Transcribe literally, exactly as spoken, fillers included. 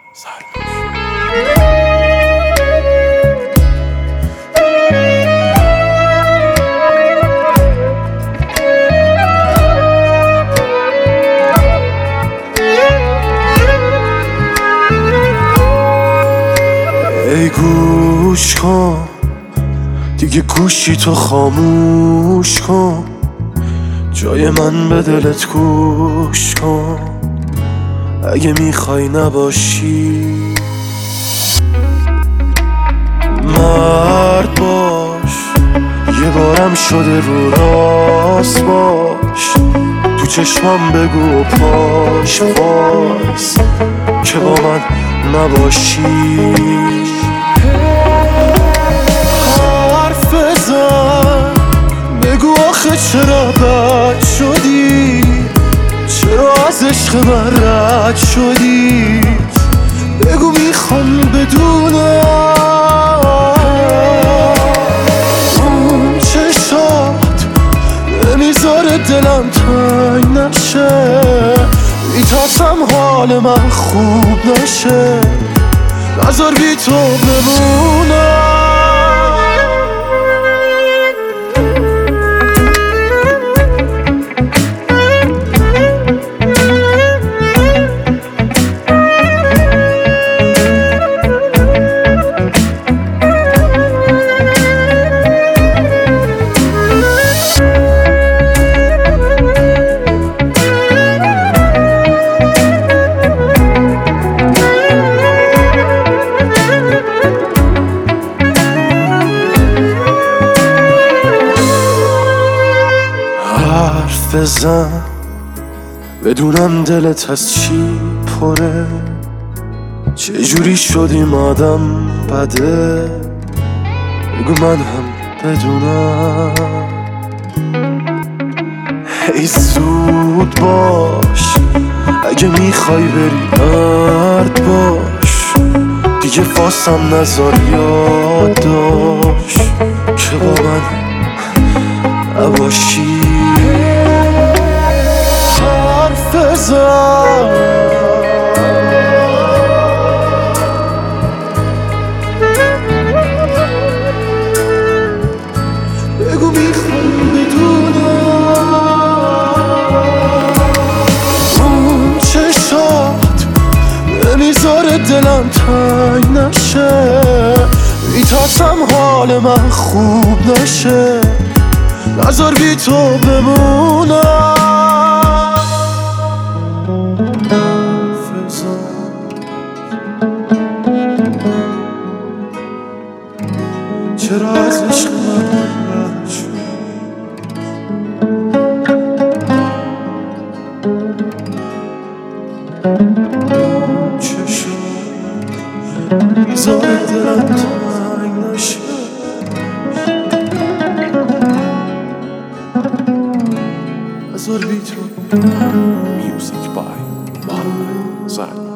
ای گوش کن دیگه گوشی تو خاموش کن، جای من به دلت گوش کن اگه میخوای نباشی. مرد باش یه بارم شده رو راست باش، تو چشمم بگو و پاش پاس که با من نباشی. حرف بزن بگو آخه چرا بد شدی، چرا از عشق من رد شدی، بگو میخوام بدونم. اون چشات نمیذاره دلم تنگ نشه، میترسم حال من خوب نشه، نذار بی تو بمونم. حرف بزن بدونم دلت از چی پره، چجوری شدیم آدم بده، بگو من هم بدونم. ای زود باش اگه میخوای بری مرد باش، دیگه فاسم نذار یاد داشت که با من نباشی. حرف بزن بگو میخوام بدونم. اون چشات نمیذاره دلم تنگ نشه، میترسم حال من خوب نشه، نذار بی تو بمونم. چرا از عشق من رد شدی، چشم میذاره دلم تنگ نشه، نذار بی تو. Music by Marwan Zak.